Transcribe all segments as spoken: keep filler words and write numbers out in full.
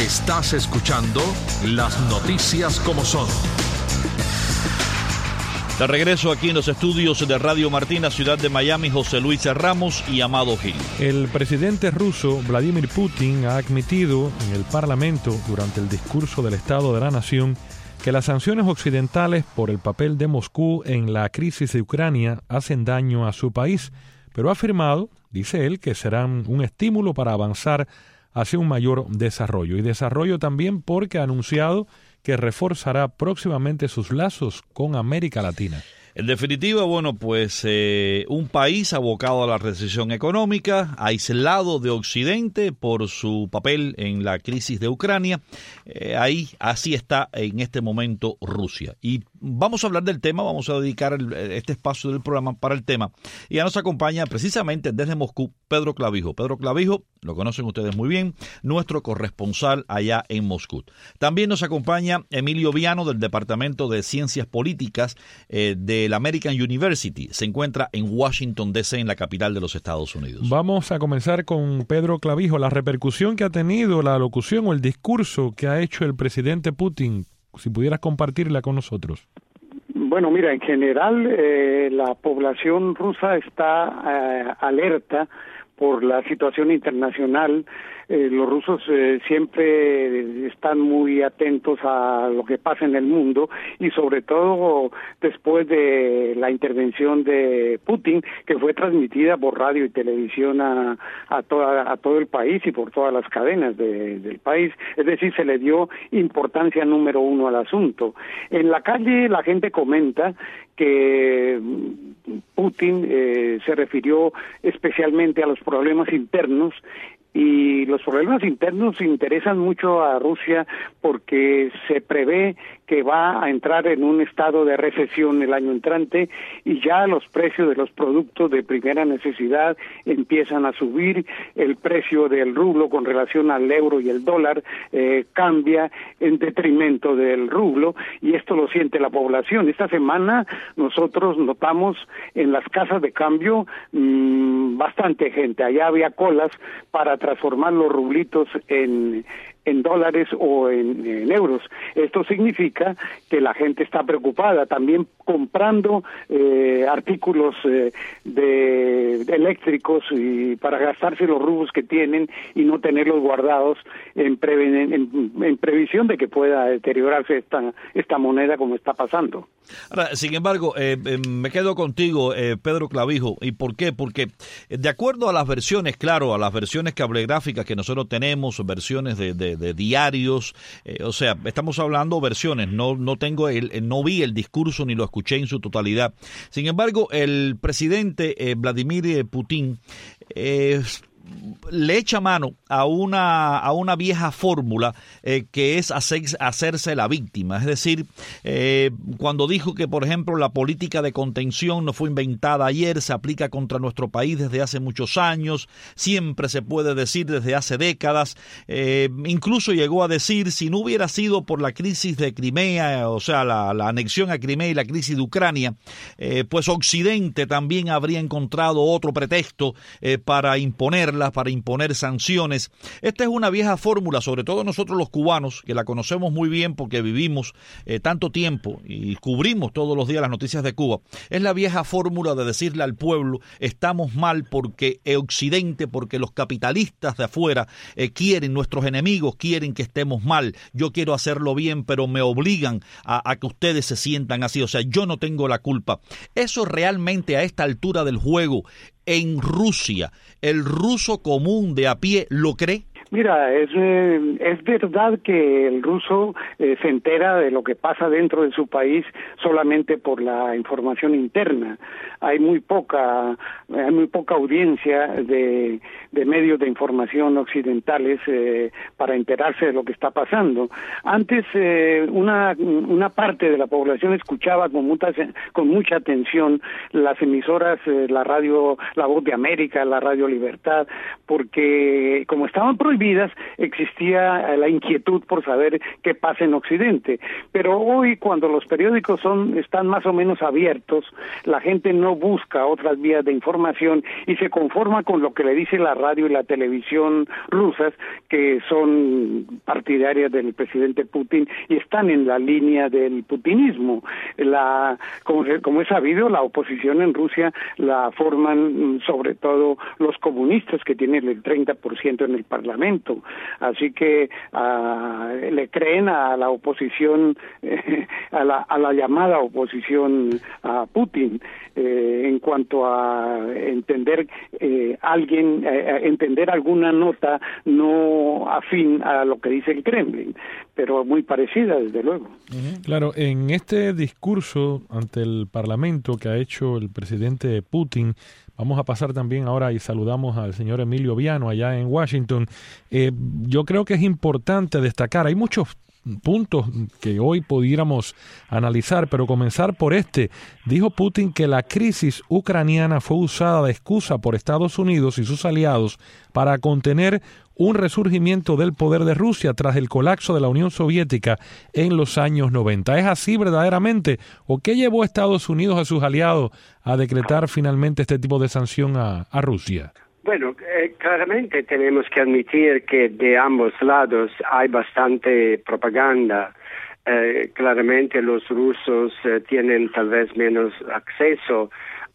Estás escuchando Las Noticias como Son. De regreso aquí en los estudios de Radio Martina, ciudad de Miami, José Luis Ramos y Amado Gil. El presidente ruso Vladimir Putin ha admitido en el Parlamento durante el discurso del Estado de la Nación que las sanciones occidentales por el papel de Moscú en la crisis de Ucrania hacen daño a su país, pero ha afirmado, dice él, que serán un estímulo para avanzar hacia un mayor desarrollo. Y desarrollo también porque ha anunciado que reforzará próximamente sus lazos con América Latina. En definitiva, bueno, pues eh, un país abocado a la recesión económica, aislado de Occidente por su papel en la crisis de Ucrania. Eh, ahí, así está en este momento Rusia. Y vamos a hablar del tema, vamos a dedicar el, este espacio del programa para el tema. Y ya nos acompaña precisamente desde Moscú Pedro Clavijo. Pedro Clavijo, lo conocen ustedes muy bien, nuestro corresponsal allá en Moscú. También nos acompaña Emilio Viano del Departamento de Ciencias Políticas eh, de la American University. Se encuentra en Washington, D C, en la capital de los Estados Unidos. Vamos a comenzar con Pedro Clavijo. La repercusión que ha tenido la locución o el discurso que ha hecho el presidente Putin, si pudieras compartirla con nosotros. Bueno, mira, en general eh, la población rusa está eh, alerta por la situación internacional. Eh, los rusos eh, siempre están muy atentos a lo que pasa en el mundo y sobre todo después de la intervención de Putin, que fue transmitida por radio y televisión a, a, toda, a todo el país y por todas las cadenas de, del país. Es decir, se le dio importancia número uno al asunto. En la calle la gente comenta que Putin eh, se refirió especialmente a los problemas internos, y los problemas internos interesan mucho a Rusia porque se prevé que va a entrar en un estado de recesión el año entrante y ya los precios de los productos de primera necesidad empiezan a subir. El precio del rublo con relación al euro y el dólar eh, cambia en detrimento del rublo y esto lo siente la población. Esta semana nosotros notamos en las casas de cambio mmm, bastante gente. Allá había colas para transformar los rublitos en en dólares o en, en euros. Esto significa que la gente está preocupada, también comprando eh, artículos eh, de, de eléctricos y para gastarse los rublos que tienen y no tenerlos guardados en, pre, en, en previsión de que pueda deteriorarse esta esta moneda como está pasando. Ahora, sin embargo, eh, eh, me quedo contigo, eh, Pedro Clavijo. ¿Y por qué? Porque de acuerdo a las versiones, claro, a las versiones cablegráficas que nosotros tenemos, versiones de, de, de diarios, eh, o sea, estamos hablando versiones, no no tengo el, no vi el discurso ni lo escuché en su totalidad. Sin embargo, el presidente eh, Vladimir Putin eh, le echa mano a una a una vieja fórmula eh, que es hacer, hacerse la víctima. Es decir, eh, cuando dijo que, por ejemplo, la política de contención no fue inventada ayer, se aplica contra nuestro país desde hace muchos años, siempre se puede decir desde hace décadas, eh, incluso llegó a decir, si no hubiera sido por la crisis de Crimea, o sea, la, la anexión a Crimea y la crisis de Ucrania, eh, pues Occidente también habría encontrado otro pretexto eh, para imponer para imponer sanciones. Esta es una vieja fórmula, sobre todo nosotros los cubanos, que la conocemos muy bien porque vivimos eh, tanto tiempo y cubrimos todos los días las noticias de Cuba. Es la vieja fórmula de decirle al pueblo, estamos mal porque Occidente, porque los capitalistas de afuera eh, quieren, nuestros enemigos quieren que estemos mal. Yo quiero hacerlo bien, pero me obligan a, a que ustedes se sientan así. O sea, yo no tengo la culpa. Eso realmente a esta altura del juego en Rusia, ¿el ruso común de a pie lo cree? Mira, es, eh, es verdad que el ruso eh, se entera de lo que pasa dentro de su país solamente por la información interna. Hay muy poca, hay muy poca audiencia de, de medios de información occidentales eh, para enterarse de lo que está pasando. Antes eh, una una parte de la población escuchaba con mucha con mucha atención las emisoras, eh, la radio, La Voz de América, la Radio Libertad, porque como estaban prohibidas vidas, existía la inquietud por saber qué pasa en Occidente. Pero hoy, cuando los periódicos son están más o menos abiertos, la gente no busca otras vías de información y se conforma con lo que le dice la radio y la televisión rusas, que son partidarias del presidente Putin y están en la línea del putinismo. La, como, como es sabido, la oposición en Rusia la forman sobre todo los comunistas, que tienen el treinta por ciento en el Parlamento. Así que uh, le creen a la oposición, eh, a, la, a la llamada oposición a Putin, eh, en cuanto a entender eh, alguien, eh, entender alguna nota no afín a lo que dice el Kremlin, pero muy parecida, desde luego. Claro, en este discurso ante el Parlamento que ha hecho el presidente Putin, vamos a pasar también ahora y saludamos al señor Emilio Viano allá en Washington. Eh, yo creo que es importante destacar, hay muchos puntos que hoy pudiéramos analizar, pero comenzar por este. Dijo Putin que la crisis ucraniana fue usada de excusa por Estados Unidos y sus aliados para contener un resurgimiento del poder de Rusia tras el colapso de la Unión Soviética en los años noventa. ¿Es así verdaderamente? ¿O qué llevó a Estados Unidos, a sus aliados, a decretar finalmente este tipo de sanción a, a Rusia? Bueno, eh, claramente tenemos que admitir que de ambos lados hay bastante propaganda. Eh, claramente los rusos eh, tienen tal vez menos acceso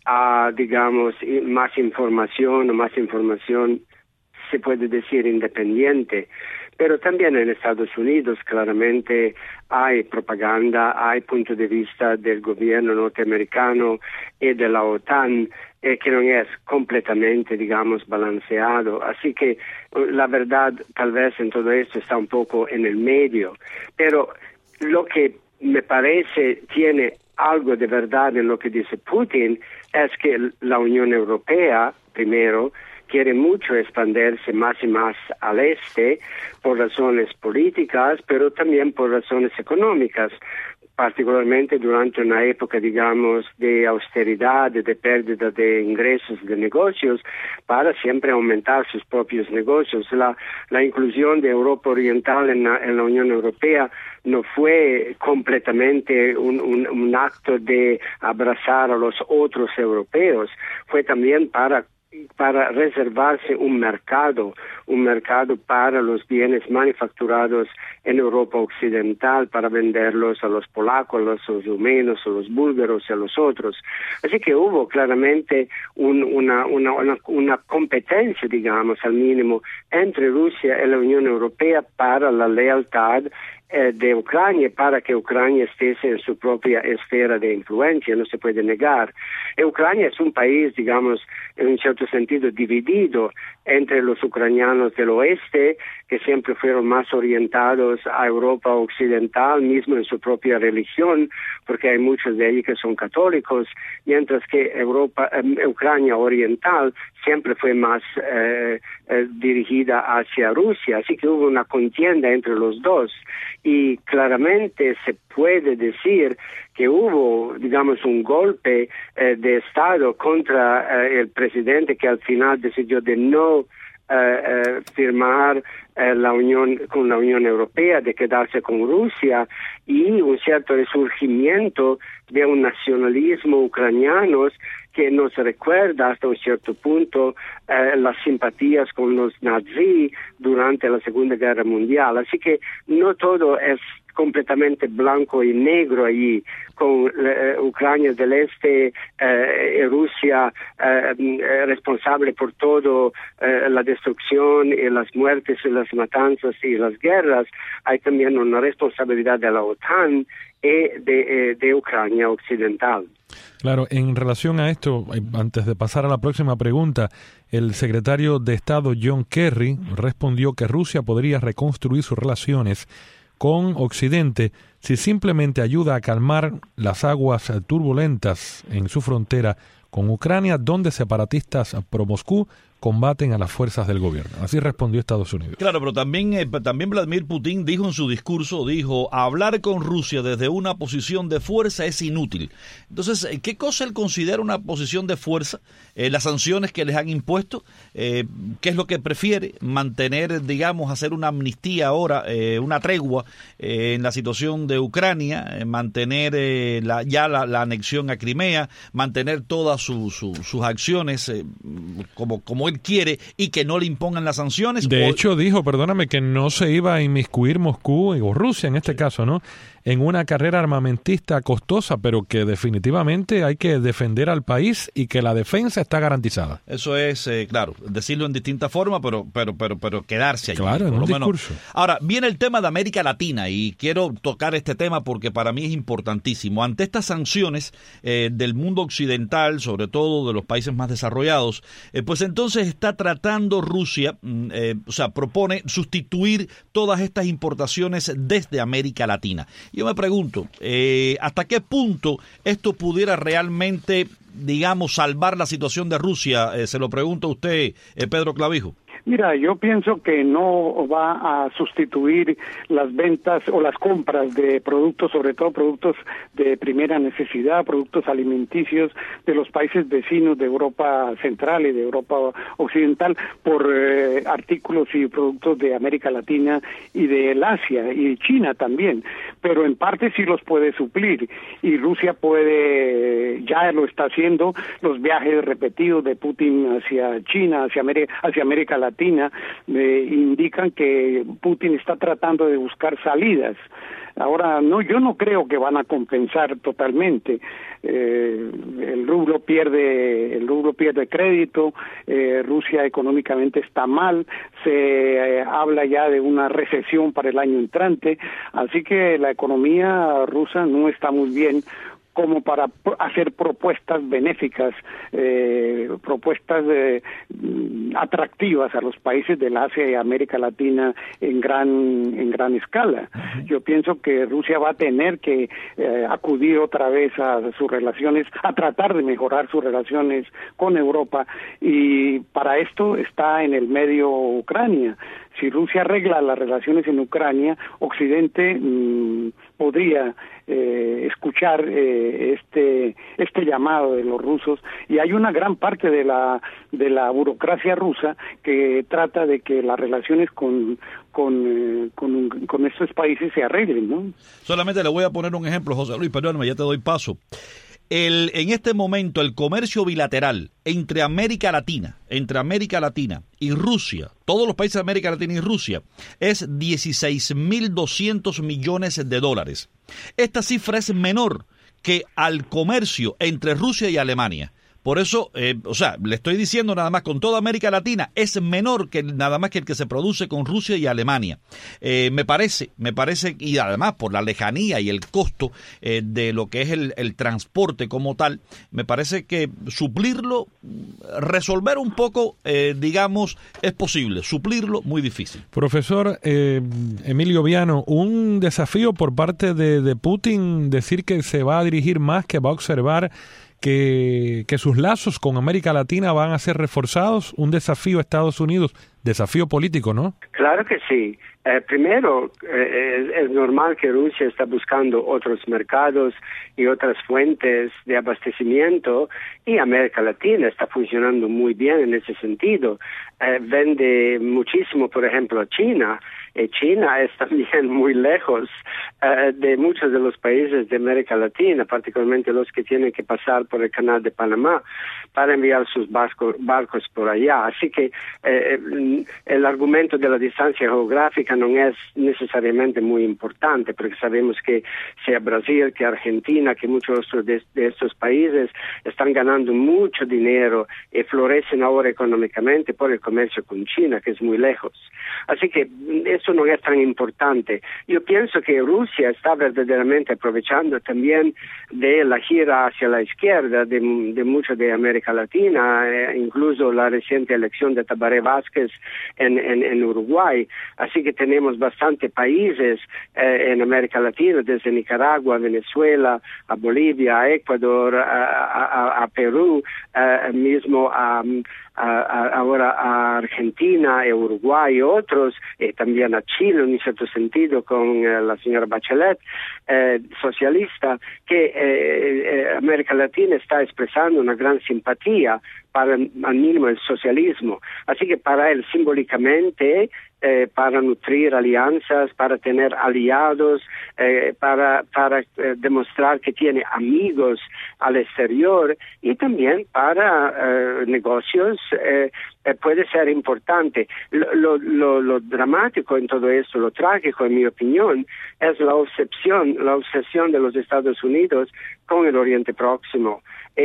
a, digamos, más información o más información, se puede decir, independiente. Pero también en Estados Unidos claramente hay propaganda, hay punto de vista del gobierno norteamericano y de la OTAN eh, que no es completamente, digamos, balanceado. Así que la verdad tal vez en todo esto está un poco en el medio. Pero lo que me parece tiene algo de verdad en lo que dice Putin es que la Unión Europea, primero, quiere mucho expandirse más y más al este por razones políticas, pero también por razones económicas, particularmente durante una época, digamos, de austeridad, de pérdida de ingresos de negocios, para siempre aumentar sus propios negocios. La, la inclusión de Europa Oriental en la, en la Unión Europea no fue completamente un, un, un acto de abrazar a los otros europeos, fue también para para reservarse un mercado, un mercado para los bienes manufacturados en Europa Occidental, para venderlos a los polacos, a los rumenos, a los búlgaros y a los otros. Así que hubo claramente un, una, una, una, una competencia, digamos, al mínimo, entre Rusia y la Unión Europea para la lealtad eh, de Ucrania, para que Ucrania esté en su propia esfera de influencia, no se puede negar. Y Ucrania es un país, digamos, en un cierto sentido dividido entre los ucranianos del oeste, que siempre fueron más orientados a Europa Occidental, mismo en su propia religión, porque hay muchos de ellos que son católicos, mientras que Europa, eh, Ucrania Oriental siempre fue más eh, eh, dirigida hacia Rusia, así que hubo una contienda entre los dos, y claramente se puede decir que hubo, digamos, un golpe eh, de Estado contra eh, el presidente, que al final decidió de no eh, eh, firmar eh, la unión con la Unión Europea, de quedarse con Rusia, y un cierto resurgimiento de un nacionalismo ucraniano que nos recuerda hasta un cierto punto eh, las simpatías con los nazis durante la Segunda Guerra Mundial. Así que no todo es completamente blanco y negro allí, con eh, Ucrania del Este eh, y Rusia eh, responsable por todo eh, la destrucción y las muertes y las matanzas y las guerras. Hay también una responsabilidad de la OTAN y de, eh, de Ucrania Occidental. Claro, en relación a esto, antes de pasar a la próxima pregunta, el secretario de Estado John Kerry respondió que Rusia podría reconstruir sus relaciones con Occidente si simplemente ayuda a calmar las aguas turbulentas en su frontera con Ucrania, donde separatistas pro-Moscú combaten a las fuerzas del gobierno. Así respondió Estados Unidos. Claro, pero también, eh, también Vladimir Putin dijo en su discurso, dijo, hablar con Rusia desde una posición de fuerza es inútil. Entonces, ¿qué cosa él considera una posición de fuerza? Eh, las sanciones que les han impuesto, eh, ¿qué es lo que prefiere? Mantener, digamos, hacer una amnistía ahora, eh, una tregua eh, en la situación de Ucrania, eh, mantener eh, la, ya la, la anexión a Crimea, mantener todas su, su, sus acciones eh, como, como él quiere y que no le impongan las sanciones. De o... hecho, dijo, perdóname, que no se iba a inmiscuir Moscú, o Rusia en este sí. caso, ¿no?, en una carrera armamentista costosa, pero que definitivamente hay que defender al país y que la defensa está garantizada. Eso es, eh, claro, decirlo en distintas formas, pero pero pero pero quedarse allí. Claro, en un discurso. Ahora, viene el tema de América Latina y quiero tocar este tema porque para mí es importantísimo. Ante estas sanciones eh, del mundo occidental, sobre todo de los países más desarrollados, eh, pues entonces está tratando Rusia, eh, o sea, propone sustituir todas estas importaciones desde América Latina. Yo me pregunto, eh, ¿hasta qué punto esto pudiera realmente, digamos, salvar la situación de Rusia? Eh, se lo pregunto a usted, eh, Pedro Clavijo. Mira, yo pienso que no va a sustituir las ventas o las compras de productos, sobre todo productos de primera necesidad, productos alimenticios de los países vecinos de Europa Central y de Europa Occidental por eh, artículos y productos de América Latina y del Asia y China también, pero en parte sí los puede suplir y Rusia puede, ya lo está haciendo, los viajes repetidos de Putin hacia China, hacia América, hacia América Latina, Latina eh, indican que Putin está tratando de buscar salidas. Ahora, no, yo no creo que van a compensar totalmente. Eh, el rublo pierde, el rublo pierde crédito. Eh, Rusia económicamente está mal. Se eh, habla ya de una recesión para el año entrante. Así que la economía rusa no está muy bien como para hacer propuestas benéficas, eh, propuestas eh, atractivas a los países del Asia y América Latina en gran en gran escala. Uh-huh. Yo pienso que Rusia va a tener que eh, acudir otra vez a sus relaciones, a tratar de mejorar sus relaciones con Europa, y para esto está en el medio Ucrania. Si Rusia arregla las relaciones en Ucrania, Occidente mmm, podría eh, escuchar eh, este este llamado de los rusos, y hay una gran parte de la de la burocracia rusa que trata de que las relaciones con con eh, con, con estos países se arreglen, ¿no? Solamente le voy a poner un ejemplo, José Luis, perdóname, ya te doy paso. El, en este momento el comercio bilateral entre América Latina, entre América Latina y Rusia, todos los países de América Latina y Rusia, es dieciséis mil doscientos millones de dólares. Esta cifra es menor que al comercio entre Rusia y Alemania. Por eso, eh, o sea, le estoy diciendo nada más, con toda América Latina es menor que nada más que el que se produce con Rusia y Alemania. Eh, me parece, me parece, y además por la lejanía y el costo eh, de lo que es el, el transporte como tal, me parece que suplirlo, resolver un poco, eh, digamos, es posible. Suplirlo, muy difícil. Profesor eh, Emilio Viano, un desafío por parte de, de Putin decir que se va a dirigir más, que va a observar Que, que sus lazos con América Latina van a ser reforzados, un desafío a Estados Unidos, desafío político, ¿no? Claro que sí. Eh, primero, eh, es, es normal que Rusia está buscando otros mercados y otras fuentes de abastecimiento, y América Latina está funcionando muy bien en ese sentido. Eh, vende muchísimo, por ejemplo, a China. Eh, China es también muy lejos eh, de muchos de los países de América Latina, particularmente los que tienen que pasar por el canal de Panamá para enviar sus barcos, barcos por allá. Así que eh, el argumento de la distancia geográfica no es necesariamente muy importante, porque sabemos que sea Brasil, que Argentina, que muchos de, de estos países están ganando mucho dinero y florecen ahora económicamente por el comercio con China, que es muy lejos. Así que eso no es tan importante. Yo pienso que Rusia está verdaderamente aprovechando también de la gira hacia la izquierda de, de mucho de América Latina, eh, incluso la reciente elección de Tabaré Vázquez en, en, en Uruguay. Así que tenemos bastante países eh, en América Latina, desde Nicaragua, a Venezuela, a Bolivia, a Ecuador, a, a, a Perú, eh, mismo a, a, a, ahora a Argentina, a Uruguay y otros, y también a Chile en un cierto sentido con eh, la señora Bachelet, eh, socialista, que eh, América Latina está expresando una gran simpatía para al mínimo el socialismo. Así que para él simbólicamente, eh, para nutrir alianzas, para tener aliados, eh, para, para eh, demostrar que tiene amigos al exterior y también para eh, negocios, eh, eh, puede ser importante. Lo, lo, lo, lo dramático en todo esto, lo trágico en mi opinión, es la obsesión, la obsesión de los Estados Unidos con el Oriente Próximo.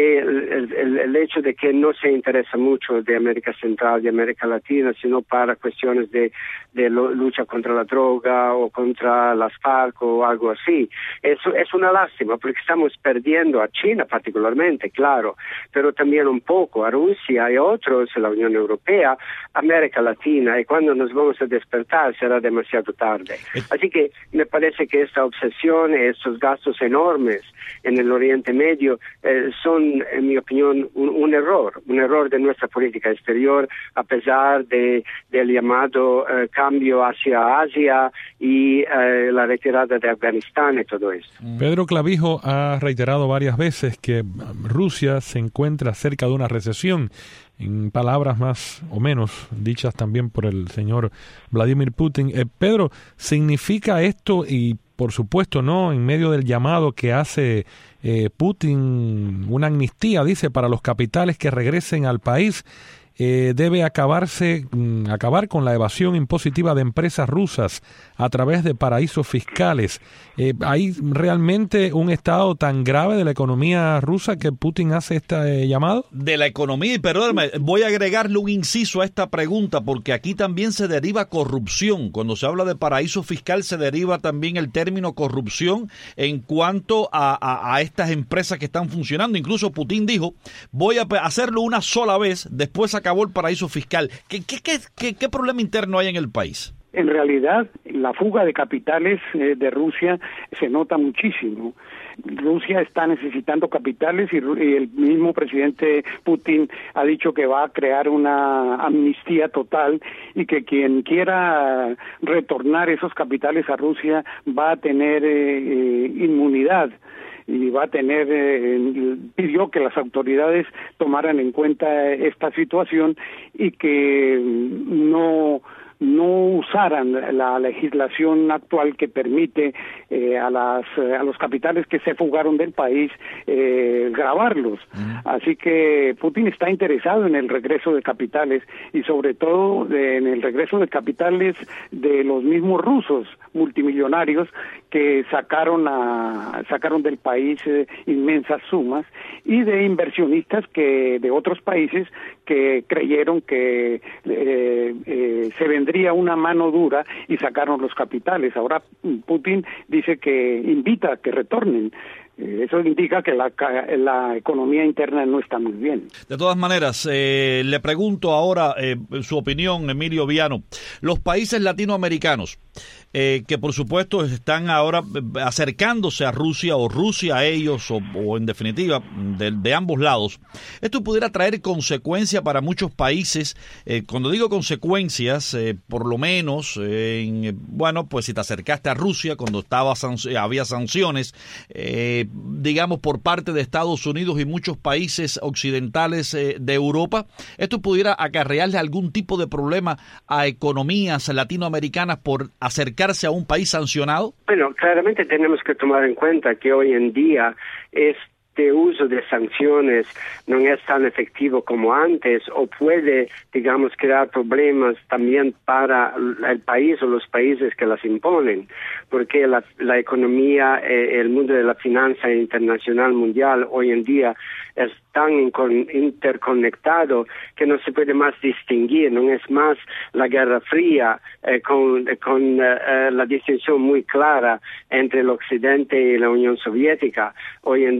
El, el, el hecho de que no se interesa mucho de América Central y América Latina, sino para cuestiones de, de lucha contra la droga o contra las FARC o algo así. Eso es una lástima porque estamos perdiendo a China particularmente, claro, pero también un poco a Rusia y a otros, la Unión Europea, América Latina, y cuando nos vamos a despertar será demasiado tarde. Así que me parece que esta obsesión, estos gastos enormes en el Oriente Medio eh, son, en mi opinión, un, un error, un error de nuestra política exterior, a pesar de del llamado eh, cambio hacia Asia y eh, la retirada de Afganistán y todo eso. Pedro Clavijo ha reiterado varias veces que Rusia se encuentra cerca de una recesión, en palabras más o menos dichas también por el señor Vladimir Putin. Eh, Pedro, ¿significa esto, y por supuesto no en medio del llamado que hace eh, Putin, una amnistía, dice, para los capitales que regresen al país, eh, debe acabarse mm, acabar con la evasión impositiva de empresas rusas a través de paraísos fiscales? Eh, ¿Hay realmente un estado tan grave de la economía rusa que Putin hace este eh, llamado? De la economía, y perdóname, voy a agregarle un inciso a esta pregunta, porque aquí también se deriva corrupción. Cuando se habla de paraíso fiscal se deriva también el término corrupción en cuanto a, a, a estas empresas que están funcionando. Incluso Putin dijo, voy a hacerlo una sola vez, después acabó el paraíso fiscal. ¿Qué, qué, qué, qué, qué problema interno hay en el país? En realidad, la fuga de capitales eh, de Rusia se nota muchísimo. Rusia está necesitando capitales y, y el mismo presidente Putin ha dicho que va a crear una amnistía total y que quien quiera retornar esos capitales a Rusia va a tener eh, eh, inmunidad. Y va a tener, eh, pidió que las autoridades tomaran en cuenta esta situación y que no no usaran la legislación actual que permite eh, a las a los capitales que se fugaron del país eh, gravarlos. Uh-huh. Así que Putin está interesado en el regreso de capitales y sobre todo de, en el regreso de capitales de los mismos rusos multimillonarios que sacaron a sacaron del país eh, inmensas sumas, y de inversionistas que de otros países que creyeron que eh, eh, se vendría una mano dura y sacaron los capitales. Ahora Putin dice que invita a que retornen. Eso indica que la, la economía interna no está muy bien. De todas maneras, eh, le pregunto ahora eh, su opinión, Emilio Viano. Los países latinoamericanos, eh, que por supuesto están ahora acercándose a Rusia, o Rusia a ellos, o, o en definitiva de, de ambos lados, esto pudiera traer consecuencias para muchos países. Eh, cuando digo consecuencias, eh, por lo menos, eh, en, bueno, pues si te acercaste a Rusia cuando estaba había sanciones, eh, digamos, por parte de Estados Unidos y muchos países occidentales eh, de Europa, ¿esto pudiera acarrearle algún tipo de problema a economías latinoamericanas por acercarse a un país sancionado? Bueno, claramente tenemos que tomar en cuenta que hoy en día es este uso de sanciones no es tan efectivo como antes, o puede, digamos, crear problemas también para el país o los países que las imponen, porque la, la economía, eh, el mundo de la finanza internacional mundial hoy en día es tan interconectado que no se puede más distinguir, no es más la Guerra Fría eh, con, con eh, la distinción muy clara entre el Occidente y la Unión Soviética. Hoy en día todo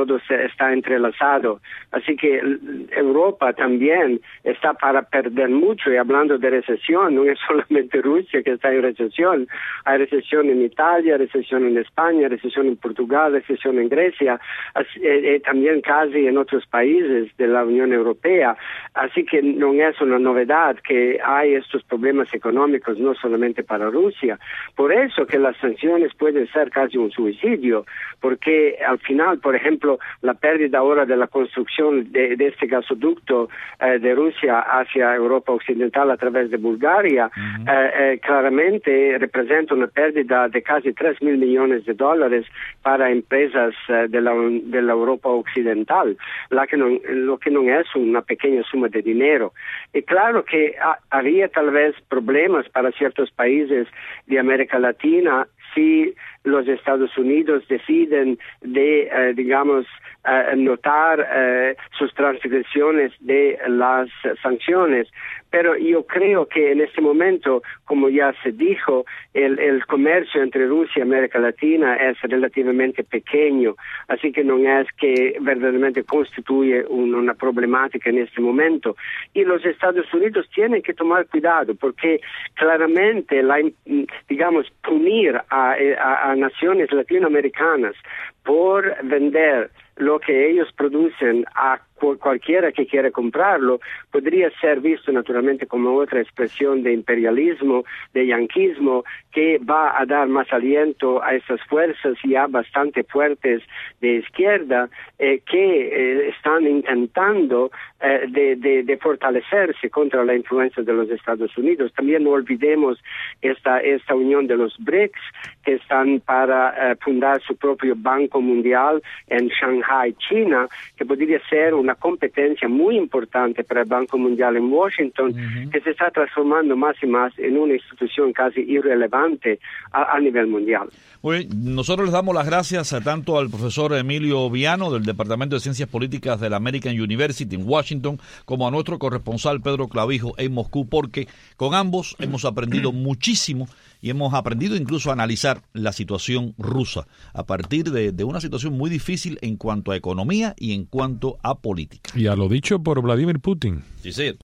todo se está entrelazado. Así que Europa también está para perder mucho, y hablando de recesión, no es solamente Rusia que está en recesión, hay recesión en Italia, recesión en España, recesión en Portugal, recesión en Grecia, así, eh, también casi en otros países de la Unión Europea. Así que no es una novedad que hay estos problemas económicos, no solamente para Rusia. Por eso que las sanciones pueden ser casi un suicidio, porque al final, por ejemplo, la pérdida ahora de la construcción de, de este gasoducto eh, de Rusia hacia Europa Occidental a través de Bulgaria, uh-huh. eh, eh, claramente representa una pérdida de casi tres mil millones de dólares para empresas eh, de, la, de la Europa Occidental, la que no, lo que no es una pequeña suma de dinero. Y claro que ha, había tal vez problemas para ciertos países de América Latina si los Estados Unidos deciden de, eh, digamos, eh, notar eh, sus transgresiones de las sanciones. Pero yo creo que en este momento, como ya se dijo, el, el comercio entre Rusia y América Latina es relativamente pequeño, así que no es que verdaderamente constituye un, una problemática en este momento. Y los Estados Unidos tienen que tomar cuidado, porque claramente, la, digamos, punir a, a, a naciones latinoamericanas por vender lo que ellos producen a cualquiera que quiera comprarlo, podría ser visto naturalmente como otra expresión de imperialismo, de yanquismo, que va a dar más aliento a esas fuerzas ya bastante fuertes de izquierda eh, que eh, están intentando eh, de, de, de fortalecerse contra la influencia de los Estados Unidos. También no olvidemos esta, esta unión de los B R I C S, que están para eh, fundar su propio Banco Mundial en Shanghai, China, que podría ser una competencia muy importante para el Banco Mundial en Washington, uh-huh. que se está transformando más y más en una institución casi irrelevante a, a nivel mundial. Muy bien, nosotros les damos las gracias a tanto al profesor Emilio Viano del Departamento de Ciencias Políticas de la American University en Washington, como a nuestro corresponsal Pedro Clavijo en Moscú, porque con ambos hemos aprendido muchísimo y hemos aprendido incluso a analizar la situación rusa a partir de, de una situación muy difícil en cuanto a economía y en cuanto a política. Y a lo dicho por Vladimir Putin. Sí, sí.